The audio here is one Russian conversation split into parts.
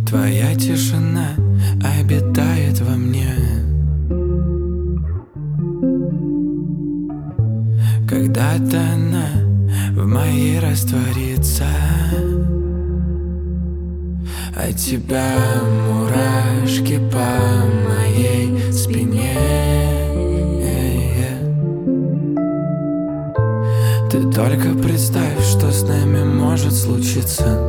Твоя тишина обитает во мне. Когда-то она в моей растворится, от тебя мурашки по моей спине. Ты только представь, что с нами может случиться.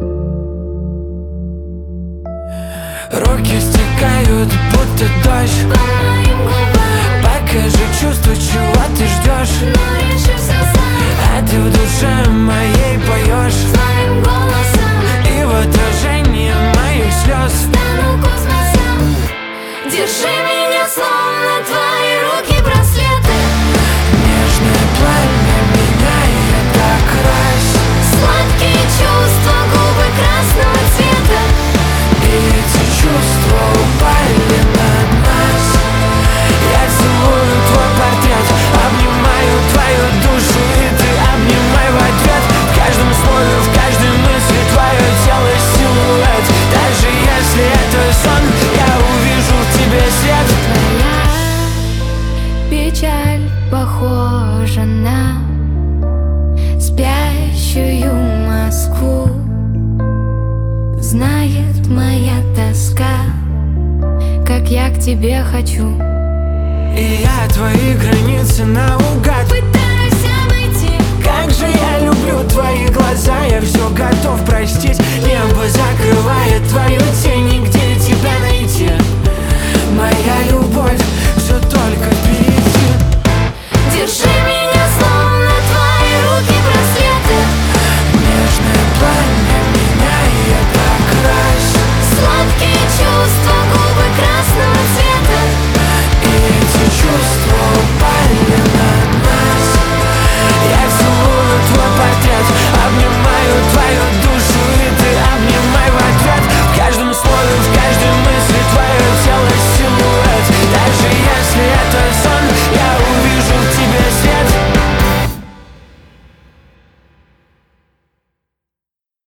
Руки стекают, будто дождь. По моим губам покажи чувство, чего ты ждешь. но решишься сам. А ты в душе моей поешь Своим голосом и в отражении моих слез стану космосом. Держи меня, словно твои руки браслеты. нежное пламя меняет окрас. Сладкие чувства, губы красного цвета. И эти чувства упали на нас. Я целую твой портрет, обнимаю твою душу, и ты обнимай в ответ. В каждом слове, в каждой мысли твое тело силуэт. Даже если это сон, я увижу в тебе свет. Твоя печаль похожа на спящую Москву. Знает моя тоска, как я к тебе хочу. И я твои границы наугад Пытаюсь обойти. Как же я люблю твои глаза, я все готов простить. Не